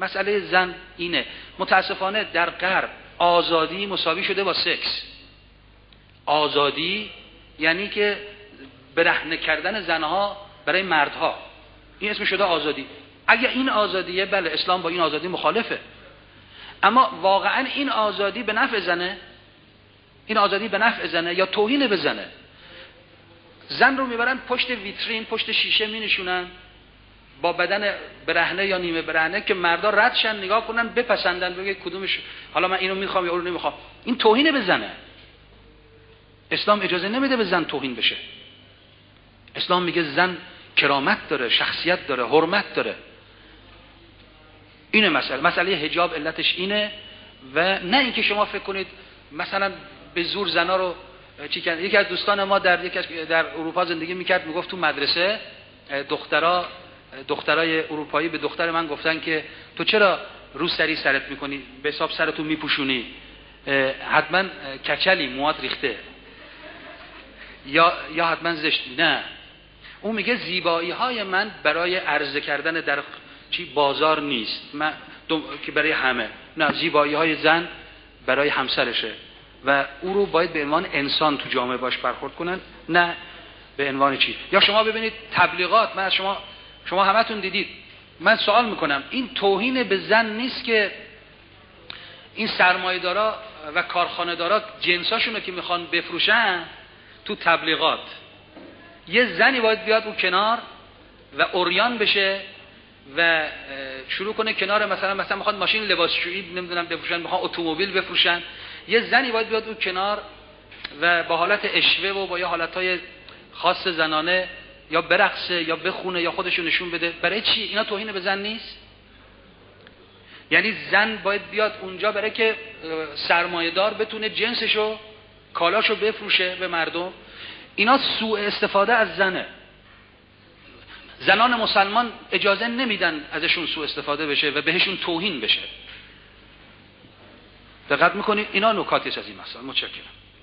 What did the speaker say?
مسئله زن اینه. متاسفانه در غرب آزادی مساوی شده با سکس. آزادی یعنی که برهنه کردن زنها برای مردها، این اسم شده آزادی. اگه این آزادیه، بله اسلام با این آزادی مخالفه، اما واقعا این آزادی به نفع زنه؟ این آزادی به نفع زنه یا توهین به زنه؟ زن رو میبرن پشت ویترین، پشت شیشه مینشونن با بدن برهنه یا نیمه برهنه که مردا رد شن نگاه کنن بپسندن بگه کدومش، حالا من اینو میخوام یا اونو نمیخوام. این توهین به زنه. اسلام اجازه نمیده به زن توهین بشه. اسلام میگه زن کرامت داره، شخصیت داره، حرمت داره. اینه مسئله حجاب علتش اینه، و نه اینکه شما فکر کنید مثلا به زور زنا رو چی کنید. یکی از دوستان ما در اروپا زندگی میکرد، میگفت تو مدرسه دخترای اروپایی به دختر من گفتن که تو چرا روسری سرت میکنی، به حساب سرتو میپوشونی، حتما کچلی، موات ریخته، یا حتما زشتی. نه، اون میگه زیبایی های من برای عرضه کردن در بازار نیست، که برای همه. نه، زیبایی های زن برای همسرشه و او رو باید به عنوان انسان تو جامعه باش برخورد کنن، نه به عنوان چی. یا شما ببینید تبلیغات، من از شما همتون دیدید، من سوال میکنم این توهین به زن نیست که این سرمایه‌دارا و کارخانه‌دارا جنساشونو که میخوان بفروشن تو تبلیغات، یه زنی باید بیاد اون کنار و عریان بشه و شروع کنه کنار، مثلا میخوان ماشین لباسشویی نمیدونم بفروشن، میخوان اتومبیل بفروشن، یه زنی باید بیاد اون کنار و با حالت اشوه و با یه حالتهای خاص زنانه یا برقصه یا بخونه یا خودشو نشون بده. برای چی؟ اینا توهین به زن نیست؟ یعنی زن باید بیاد اونجا برای که سرمایه‌دار بتونه جنسشو، کالاشو بفروشه به مردم. اینا سوء استفاده از زنه. زنان مسلمان اجازه نمیدن ازشون سوء استفاده بشه و بهشون توهین بشه. دقت میکنید؟ اینا نکاتی از این مسائل. متشکرم.